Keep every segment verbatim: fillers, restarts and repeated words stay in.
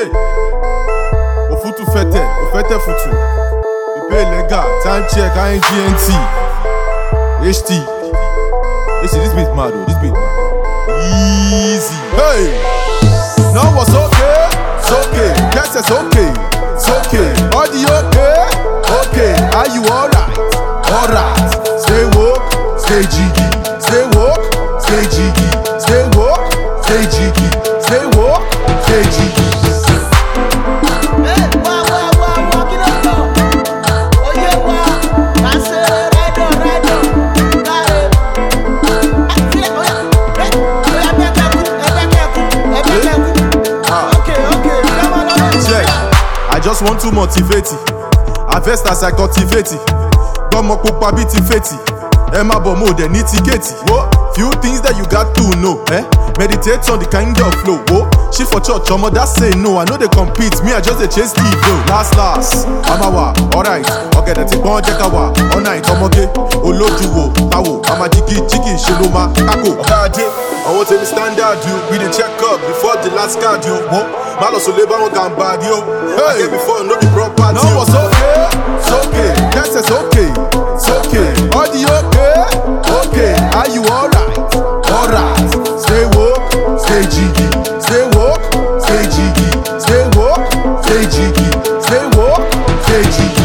Hey, Ofutu Fete, Ofete Futu. You pay legal, time check, I ain't G N T. H T. H T, this beat mad, oh, this beat mad. Easy. Hey, now what's okay? It's okay. Guess it's okay. It's okay. Body okay? Okay. Are you alright? Alright. Stay woke, stay jiggy. Stay woke, stay jiggy. Stay woke, stay jiggy. Stay woke, stay jiggy. I just want to motivate it. Harvest as I cultivate it. Gbọ́mọ pupa bí ti fetí. Ẹ má bọ̀ mo dẹ̀ ní tíkẹ́ẹ̀tì. Few things that you got to know. Eh? Meditate on the kind of flow. Whoa. Shit for church, omo that say no. I know they compete. Me, I just dey chase the flow. Last last, amawa, alright. Okay, that's it. Pon jekawa, all night. Omoge, olojuwo, tawo. Ama jiki jiki, shiloma, kako. Okay, I want to standard you. We dey check up before the last card you. Whoa. Malo so labor on can bad yo. Hey, before no be proper. No, what's okay? It's okay. Yes, it's okay. It's okay. All the okay? Okay. Are you alright? Alright. Stay woke, stay jiggy. Stay woke, stay jiggy. Stay woke, stay jiggy. Stay woke, stay jiggy.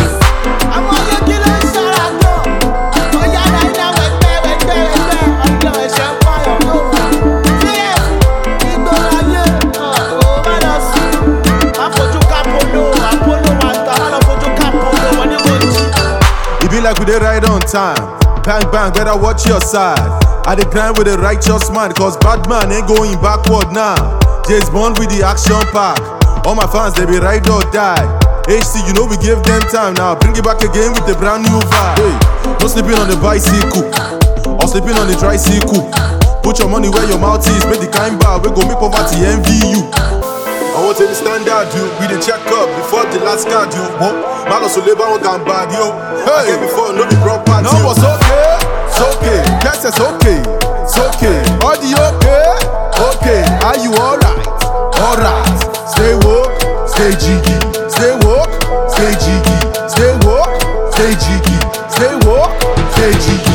Like we dey ride on time. Bang bang, better watch your side. I dey grind with a righteous man, cause bad man ain't going backward now. James Bond with the action pack. All my fans, they be ride or die. H C, you know we give them time now. Bring it back again with a brand new vibe. Hey, no sleeping on the bicycle or sleeping on the tricycle. Put your money where your mouth is. Make the kind bar we go make poverty envy you. I want to be standard you. We dey check up before the last card you. Malo so labor on can bad yo. Hey, before no be proper. No, what's okay? It's okay. Yes, it's okay. It's okay. All the okay? Okay. Are you alright? Alright. Stay woke, stay jiggy. Stay woke, stay jiggy. Stay woke, stay jiggy. Stay woke, stay jiggy.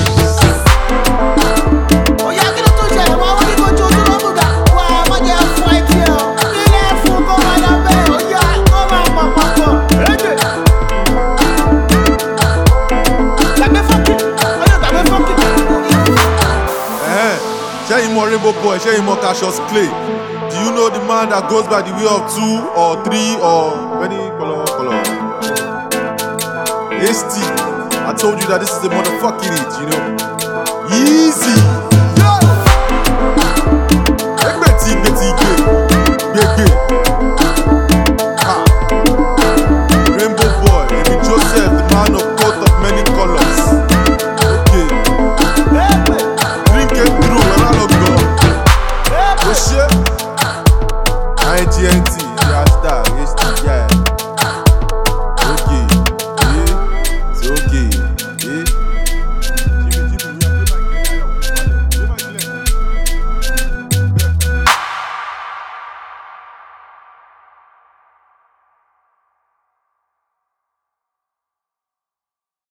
Shey more Rainbow Boy, shey more Cassius Clay. Do you know the man that goes by the way of two or three or many color color? H T, I told you that this is a motherfucking it, you know. Easy.